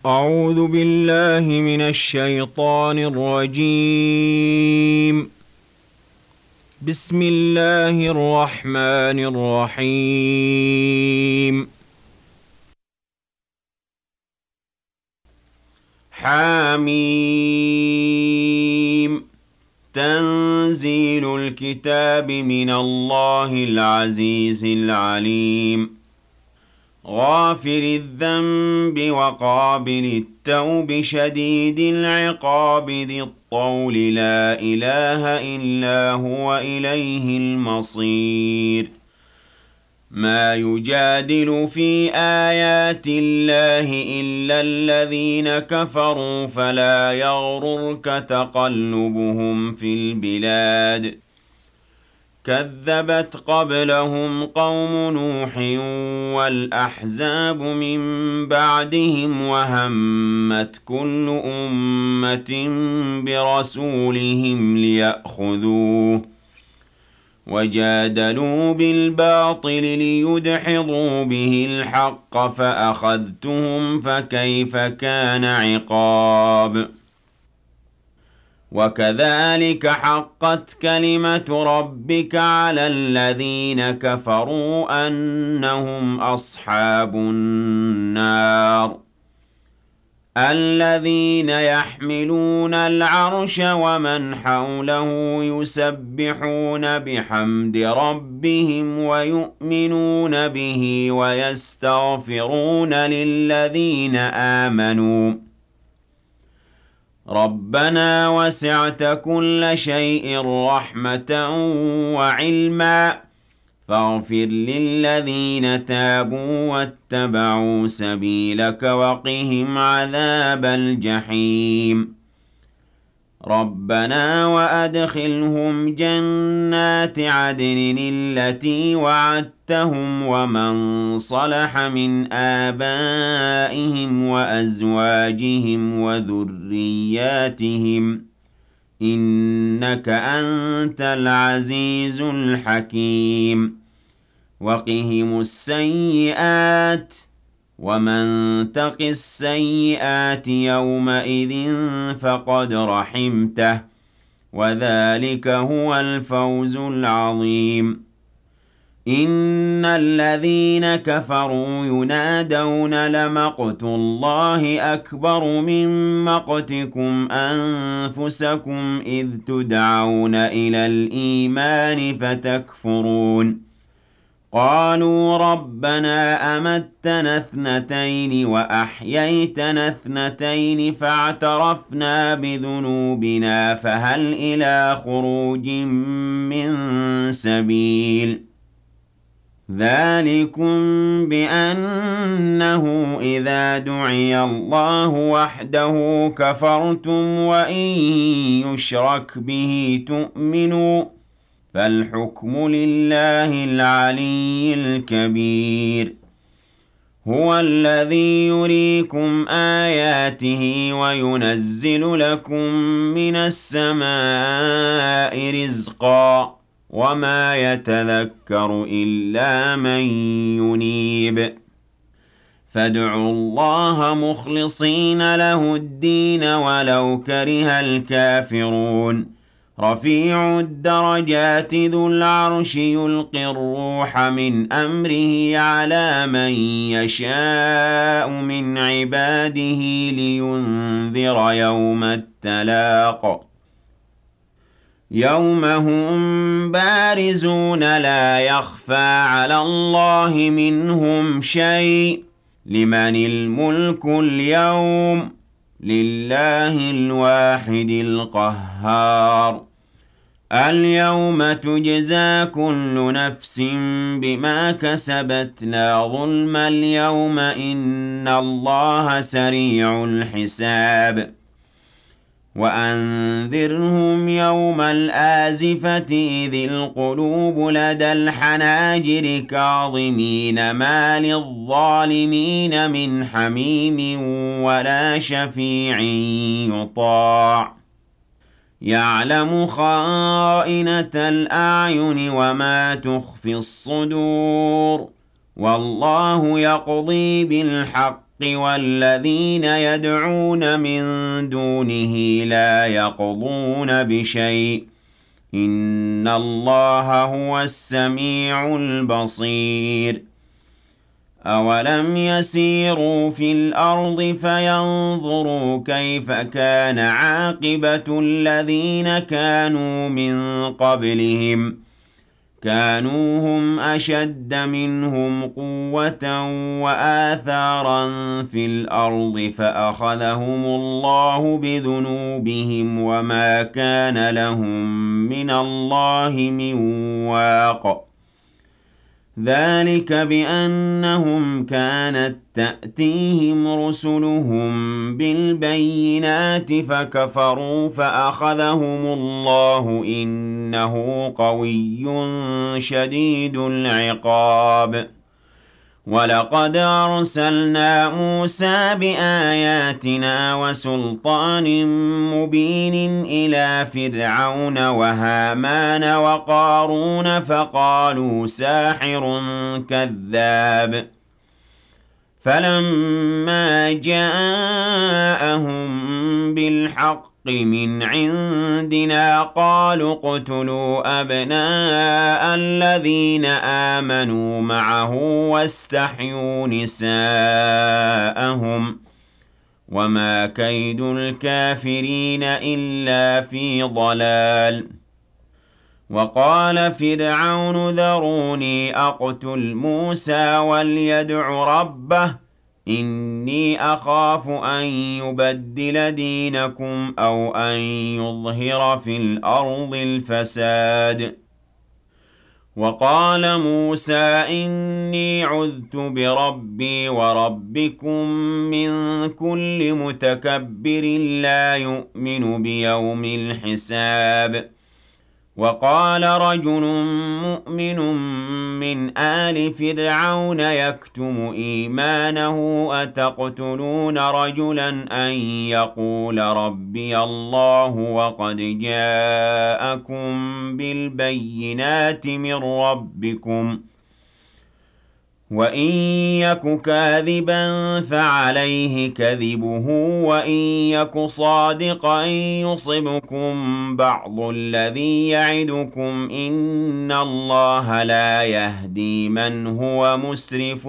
أعوذ بالله من الشيطان الرجيم. بسم الله الرحمن الرحيم. حميم. تنزيل الكتاب من الله العزيز العليم. غافر الذنب وقابل التوب شديد العقاب ذي الطول لا إله إلا هو إليه المصير. ما يجادل في آيات الله إلا الذين كفروا فلا يغررك تقلبهم في البلاد. كذبت قبلهم قوم نوح والأحزاب من بعدهم وهمت كل أمة برسولهم ليأخذوه وجادلوا بالباطل ليدحضوا به الحق فأخذتهم فكيف كان عقاب. وكذلك حقت كلمة ربك على الذين كفروا أنهم أصحاب النار. الذين يحملون العرش ومن حوله يسبحون بحمد ربهم ويؤمنون به ويستغفرون للذين آمنوا ربنا وسعت كل شيء رحمة وعلما فاغفر للذين تابوا واتبعوا سبيلك وقهم عذاب الجحيم. ربنا وأدخلهم جنات عدن التي وعدتهم ومن صلح من آبائهم وأزواجهم وذرياتهم إنك أنت العزيز الحكيم. وقهم السيئات ومن تق السيئات يومئذ فقد رحمته وذلك هو الفوز العظيم. إن الذين كفروا ينادون لمقت الله أكبر من مقتكم أنفسكم إذ تدعون إلى الإيمان فتكفرون. قالوا ربنا أمتنا اثنتين وأحييتنا اثنتين فاعترفنا بذنوبنا فهل إلى خروج من سبيل. ذلكم بأنه إذا دعي الله وحده كفرتم وإن يشرك به تؤمنوا فالحكم لله العلي الكبير. هو الذي يريكم آياته وينزل لكم من السماء رزقا وما يتذكر إلا من ينيب. فادعوا الله مخلصين له الدين ولو كره الكافرون. رفيع الدرجات ذو العرش يلقي الروح من أمره على من يشاء من عباده لينذر يوم التلاق. يوم هم بارزون لا يخفى على الله منهم شيء. لمن الملك اليوم لله الواحد القهار. اليوم تجزى كل نفس بما كسبت لا ظلم اليوم إن الله سريع الحساب. وأنذرهم يوم الآزفة إذ القلوب لدى الحناجر كاظمين ما للظالمين من حميم ولا شفيع يطاع. يعلم خائنة الأعين وما تخفي الصدور والله يقضي بالحق والذين يدعون من دونه لا يقضون بشيء إن الله هو السميع البصير أولم يسيروا في الأرض فينظروا كيف كان عاقبة الذين كانوا من قبلهم كانوا هم أشد منهم قوة وآثارا في الأرض فأخذهم الله بذنوبهم وما كان لهم من الله من واق ذلك بأنهم كانت تأتيهم رسلهم بالبينات فكفروا فأخذهم الله إنه قوي شديد العقاب ولقد أرسلنا موسى بآياتنا وسلطان مبين إلى فرعون وهامان وقارون فقالوا ساحر كذاب فلما جاءهم بالحق من عندنا قالوا اقتلوا أبناء الذين آمنوا معه واستحيوا نساءهم وما كيد الكافرين إلا في ضلال وقال فرعون ذروني أقتل موسى وليدع ربه إني أخاف أن يبدل دينكم أو أن يظهر في الأرض الفساد وقال موسى إني عذت بربي وربكم من كل متكبر لا يؤمن بيوم الحساب وقال رجل مؤمن من آل فرعون يكتم إيمانه أتقتلون رجلا أن يقول ربي الله وقد جاءكم بالبينات من ربكم وإن يك كاذبا فعليه كذبه وإن يك صادقا يصبكم بعض الذي يعدكم إن الله لا يهدي من هو مسرف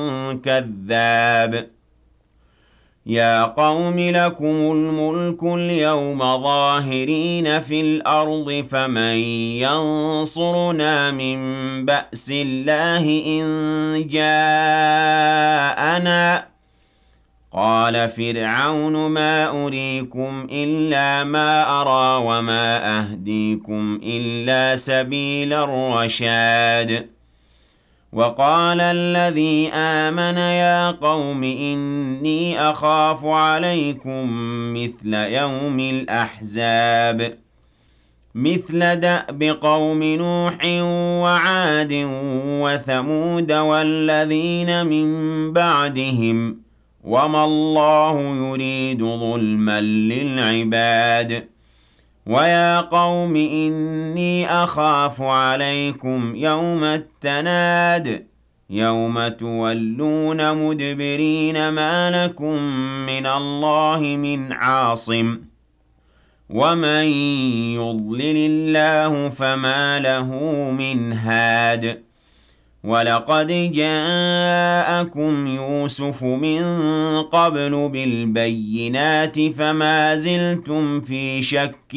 كذاب يا قوم لكم الملك اليوم ظاهرين في الأرض فمن ينصرنا من بأس الله إن جاءنا قال فرعون ما أريكم إلا ما أرى وما أهديكم إلا سبيل الرشاد وقال الذي آمن يا قوم إني أخاف عليكم مثل يوم الأحزاب مثل دأب قوم نوح وعاد وثمود والذين من بعدهم وما الله يريد ظلما للعباد ويا قوم إني أخاف عليكم يوم التناد يوم تولون مدبرين ما لكم من الله من عاصم ومن يضلل الله فما له من هاد ولقد جاءكم يوسف من قبل بالبينات فما زلتم في شك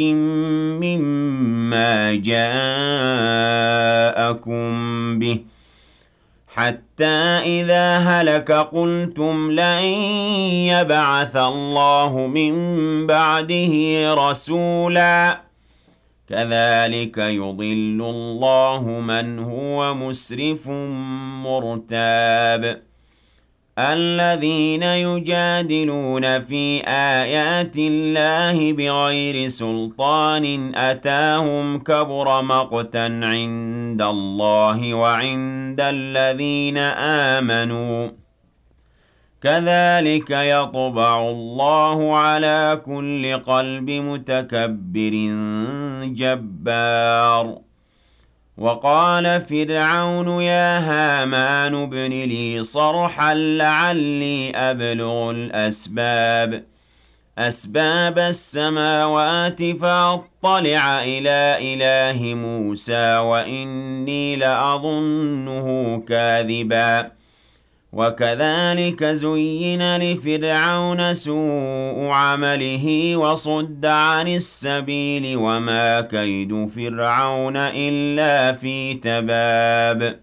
مما جاءكم به حتى إذا هلك قلتم لن يبعث الله من بعده رسولا كذلك يضل الله من هو مسرف مرتاب الذين يجادلون في آيات الله بغير سلطان أتاهم كبر مقتا عند الله وعند الذين آمنوا كذلك يطبع الله على كل قلب متكبر جبار وقال فرعون يا هامان ابن لي صرحا لعلي أبلغ أسباب السماوات فأطلع إلى إله موسى وإني لأظنه كاذبا وكذلك زين لفرعون سوء عمله وصد عن السبيل وما كيد فرعون إلا في تباب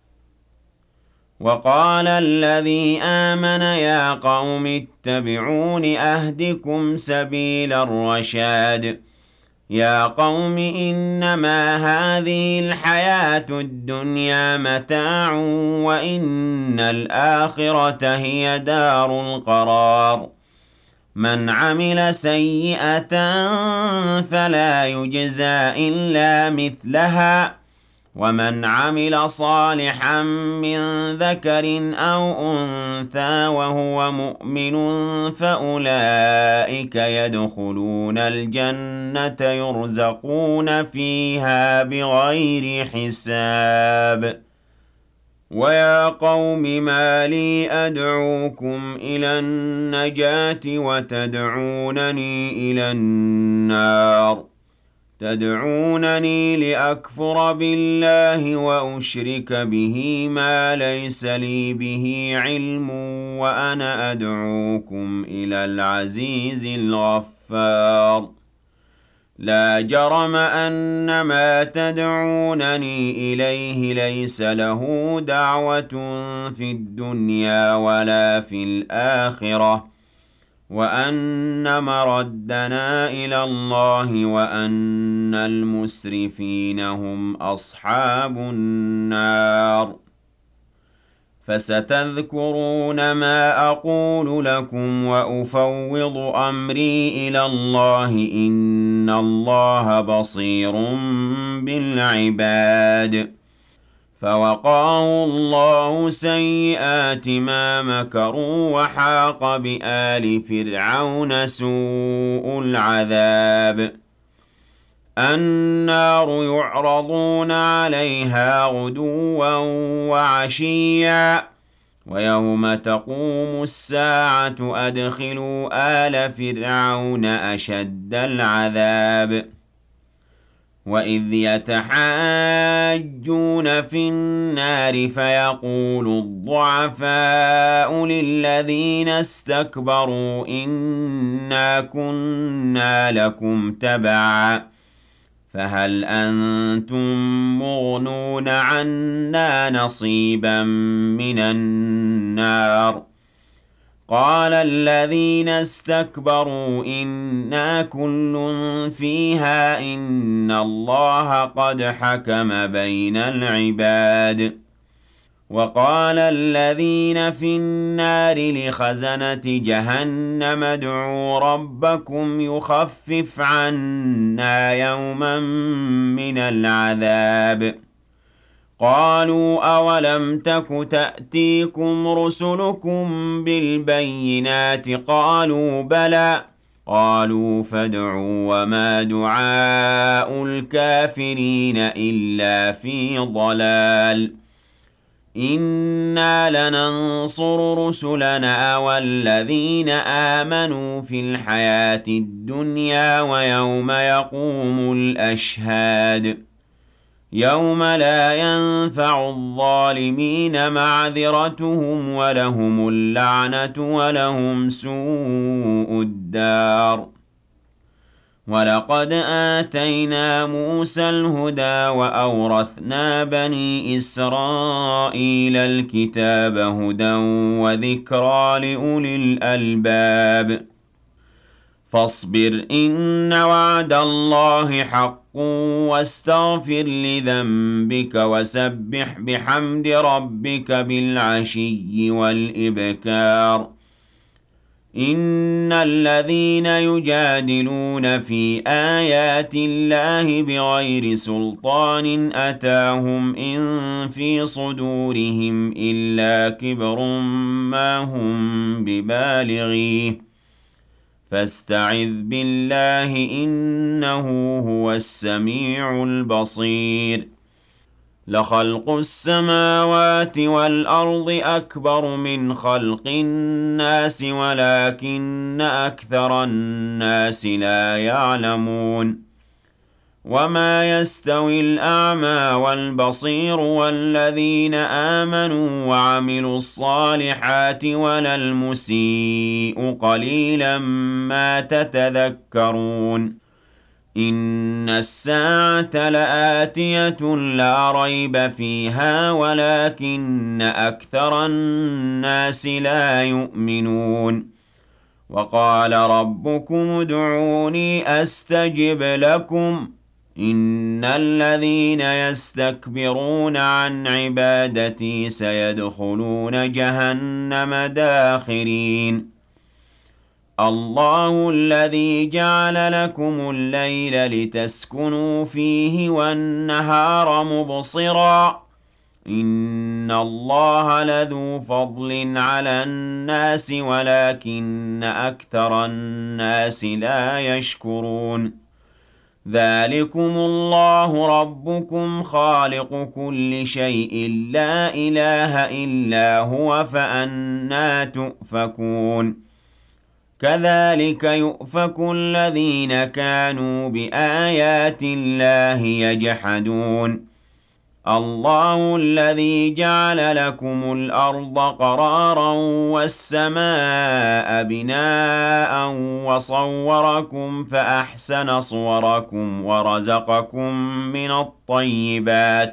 وقال الذي آمن يا قوم اتبعون أهدكم سبيل الرشاد يا قوم إنما هذه الحياة الدنيا متاع وإن الآخرة هي دار القرار من عمل سيئة فلا يجزى إلا مثلها ومن عمل صالحا من ذكر أو أنثى وهو مؤمن فأولئك يدخلون الجنة يرزقون فيها بغير حساب ويا قوم ما لي أدعوكم إلى النجاة وتدعونني إلى النار تدعونني لأكفر بالله وأشرك به ما ليس لي به علم وأنا أدعوكم إلى العزيز الغفار لا جرم أن ما تدعونني إليه ليس له دعوة في الدنيا ولا في الآخرة وأن مردنا إلى الله وأن المسرفين هم أصحاب النار فستذكرون ما أقول لكم وأفوض أمري إلى الله إن الله بصير بالعباد فوقاه الله سيئات ما مكروا وحاق بآل فرعون سوء العذاب النار يعرضون عليها غدوا وعشيا ويوم تقوم الساعة أدخلوا آل فرعون أشد العذاب وإذ يتحاجون في النار فيقول الضعفاء للذين استكبروا إنا كنا لكم تبعا فهل أنتم مغنون عنا نصيبا من النار قال الذين استكبروا إنا كل فيها إن الله قد حكم بين العباد وقال الذين في النار لخزنة جهنم ادعوا ربكم يخفف عنا يوما من العذاب قالوا أولم تك تأتيكم رسلكم بالبينات قالوا بلى قالوا فادعوا وما دعاء الكافرين إلا في ضلال إنا لننصر رسلنا والذين آمنوا في الحياة الدنيا ويوم يقوم الأشهاد يوم لا ينفع الظالمين معذرتهم ولهم اللعنة ولهم سوء الدار ولقد آتينا موسى الهدى وأورثنا بني إسرائيل الكتاب هدى وذكرى لأولي الألباب فاصبر إن وعد الله حق واستغفر لذنبك وسبح بحمد ربك بالعشي والإبكار إن الذين يجادلون في آيات الله بغير سلطان أتاهم إن في صدورهم إلا كبر ما هم ببالغيه فاستعذ بالله إنه هو السميع البصير لخلق السماوات والأرض أكبر من خلق الناس ولكن أكثر الناس لا يعلمون وما يستوي الأعمى والبصير والذين آمنوا وعملوا الصالحات ولا المسيء قليلا ما تتذكرون إن الساعة لآتية لا ريب فيها ولكن أكثر الناس لا يؤمنون وقال ربكم ادعوني أستجب لكم إن الذين يستكبرون عن عبادتي سيدخلون جهنم داخرين الله الذي جعل لكم الليل لتسكنوا فيه والنهار مبصرا إن الله لذو فضل على الناس ولكن أكثر الناس لا يشكرون ذلكم الله ربكم خالق كل شيء لا إله إلا هو فأنى تؤفكون كذلك يؤفك الذين كانوا بآيات الله يجحدون الله الذي جعل لكم الأرض قرارا والسماء بناء وصوركم فأحسن صوركم ورزقكم من الطيبات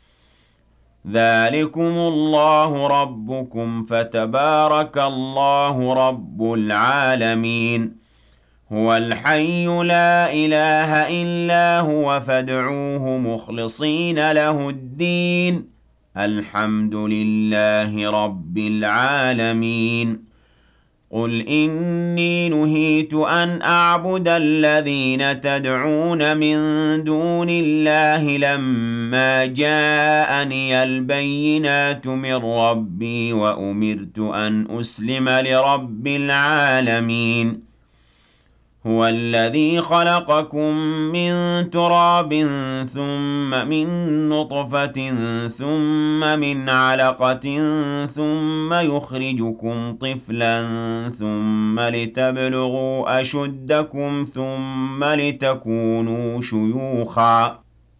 ذلكم الله ربكم فتبارك الله رب العالمين هو الحي لا إله إلا هو فادعوه مخلصين له الدين الحمد لله رب العالمين قل إني نهيت أن أعبد الذين تدعون من دون الله لما جاءني البينات من ربي وأمرت أن أسلم لرب العالمين هو الذي خلقكم من تراب ثم من نطفة ثم من علقة ثم يخرجكم طفلا ثم لتبلغوا أشدكم ثم لتكونوا شيوخا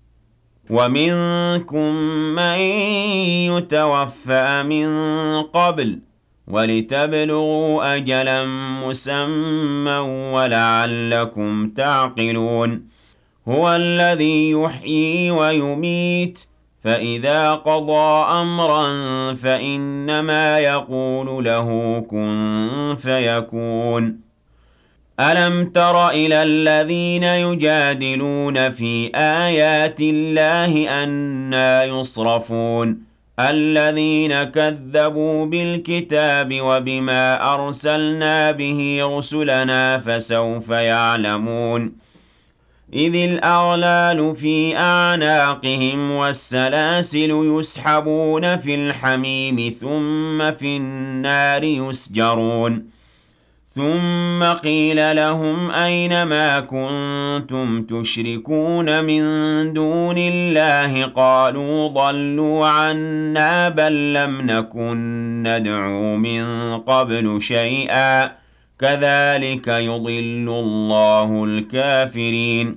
ومنكم من يتوفى من قبل ولتبلغوا أجلا مسمى ولعلكم تعقلون هو الذي يحيي ويميت فإذا قضى أمرا فإنما يقول له كن فيكون ألم تر إلى الذين يجادلون في آيات الله أنى يصرفون الذين كذبوا بالكتاب وبما أرسلنا به رسلنا فسوف يعلمون إذ الأغلال في أعناقهم والسلاسل يسحبون في الحميم ثم في النار يسجرون ثم قيل لهم أين ما كنتم تشركون من دون الله قالوا ضلوا عنا بل لم نكن ندعو من قبل شيئا كذلك يضل الله الكافرين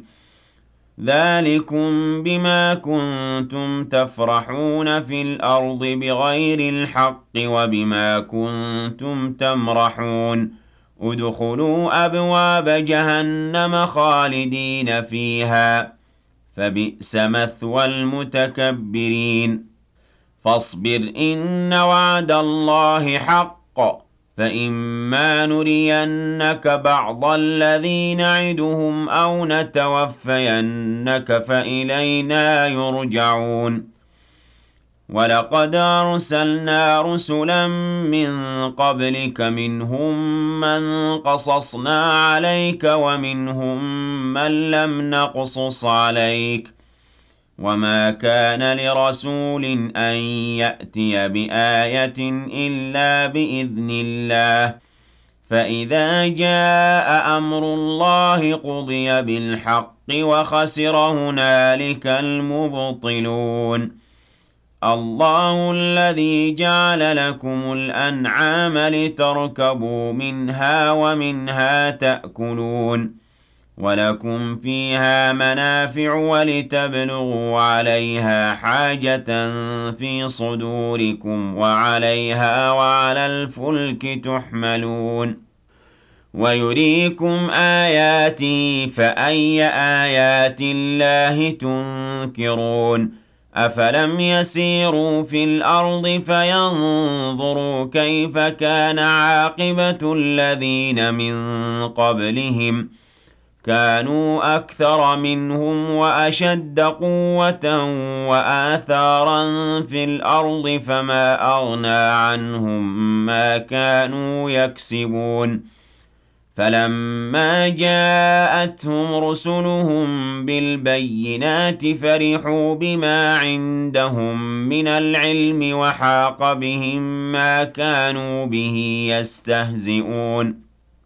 ذلكم بما كنتم تفرحون في الأرض بغير الحق وبما كنتم تمرحون ادخلوا أبواب جهنم خالدين فيها فبئس مثوى المتكبرين فاصبر إن وعد الله حق فإما نرينك بعض الذي نعدهم أو نتوفينك فإلينا يرجعون ولقد أرسلنا رسلا من قبلك منهم من قصصنا عليك ومنهم من لم نقصص عليك وما كان لرسول أن يأتي بآية إلا بإذن الله فإذا جاء أمر الله قضي بالحق وخسر هنالك المبطلون الله الذي جعل لكم الأنعام لتركبوا منها ومنها تأكلون ولكم فيها منافع ولتبلغوا عليها حاجة في صدوركم وعليها وعلى الفلك تحملون ويريكم آياته فأي آيات الله تنكرون أفلم يسيروا في الأرض فينظروا كيف كان عاقبة الذين من قبلهم كانوا أكثر منهم وأشد قوة وآثارا في الأرض فما أغنى عنهم ما كانوا يكسبون فلما جاءتهم رسلهم بالبينات فرحوا بما عندهم من العلم وحاق بهم ما كانوا به يستهزئون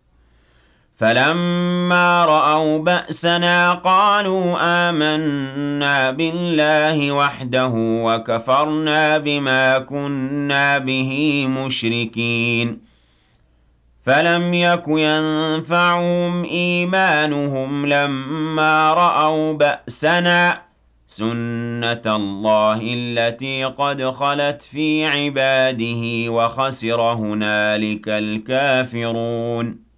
فلما رأوا بأسنا قالوا آمنا بالله وحده وكفرنا بما كنا به مشركين فلم يك ينفعهم إيمانهم لما رأوا بأسنا سنة الله التي قد خلت في عباده وخسر هنالك الكافرون